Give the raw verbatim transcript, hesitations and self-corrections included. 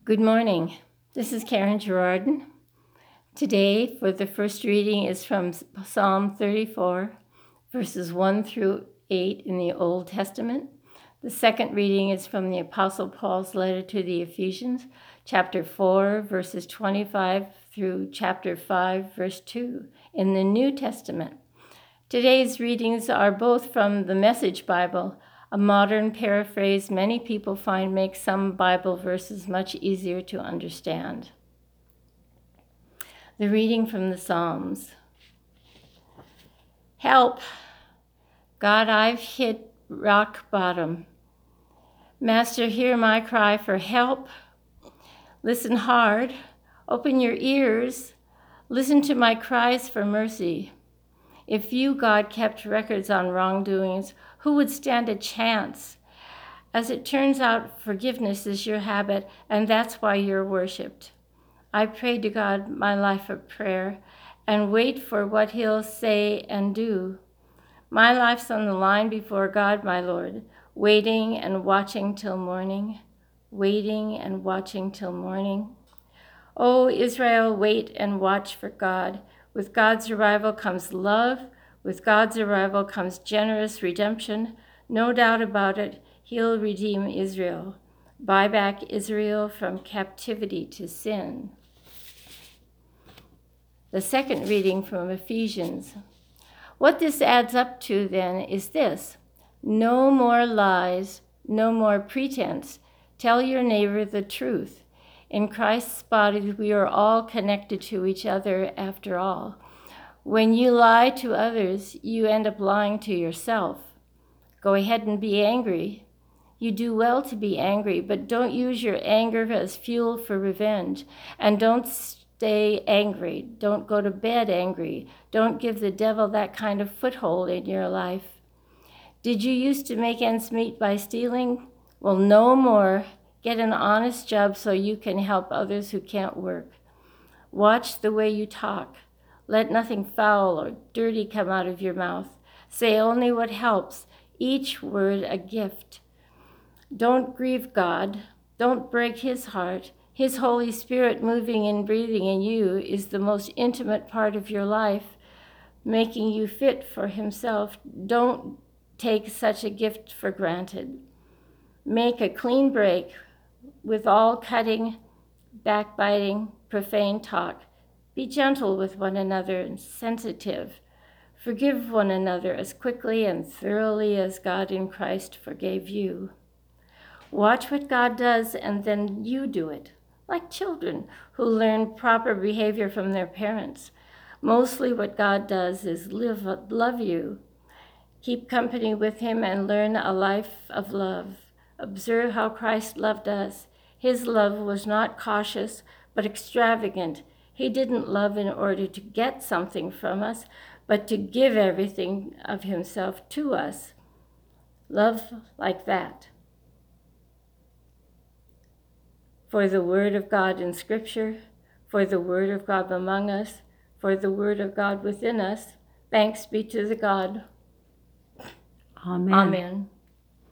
Good morning. This is Karen Girardin. Today, for the first reading, is from Psalm thirty-four, verses one through eight in the Old Testament. The second reading is from the Apostle Paul's letter to the Ephesians, chapter four, verses twenty-five through chapter five, verse two in the New Testament. Today's readings are both from the Message Bible, a modern paraphrase many people find makes some Bible verses much easier to understand. The reading from the Psalms. Help! God, I've hit rock bottom. Master, hear my cry for help. Listen hard. Open your ears. Listen to my cries for mercy. If you, God, kept records on wrongdoings, who would stand a chance? As it turns out, forgiveness is your habit, and that's why you're worshipped. I pray to God my life of prayer and wait for what he'll say and do. My life's on the line before God, my Lord, waiting and watching till morning, waiting and watching till morning. O Israel, wait and watch for God. With God's arrival comes love. With God's arrival comes generous redemption. No doubt about it, he'll redeem Israel, buy back Israel from captivity to sin. The second reading from Ephesians. What this adds up to then is this: no more lies, no more pretense. Tell your neighbor the truth. In Christ's body, we are all connected to each other after all. When you lie to others, you end up lying to yourself. Go ahead and be angry. You do well to be angry, but don't use your anger as fuel for revenge. And don't stay angry. Don't go to bed angry. Don't give the devil that kind of foothold in your life. Did you used to make ends meet by stealing? Well, no more. Get an honest job so you can help others who can't work. Watch the way you talk. Let nothing foul or dirty come out of your mouth. Say only what helps, each word a gift. Don't grieve God. Don't break his heart. His Holy Spirit moving and breathing in you is the most intimate part of your life, making you fit for himself. Don't take such a gift for granted. Make a clean break with all cutting, backbiting, profane talk. Be gentle with one another and sensitive. Forgive one another as quickly and thoroughly as God in Christ forgave you. Watch what God does and then you do it, like children who learn proper behavior from their parents. Mostly what God does is live, love you. Keep company with him and learn a life of love. Observe how Christ loved us. His love was not cautious, but extravagant. He didn't love in order to get something from us, but to give everything of himself to us. Love like that. For the word of God in Scripture, for the word of God among us, for the word of God within us, thanks be to the God. Amen. Amen.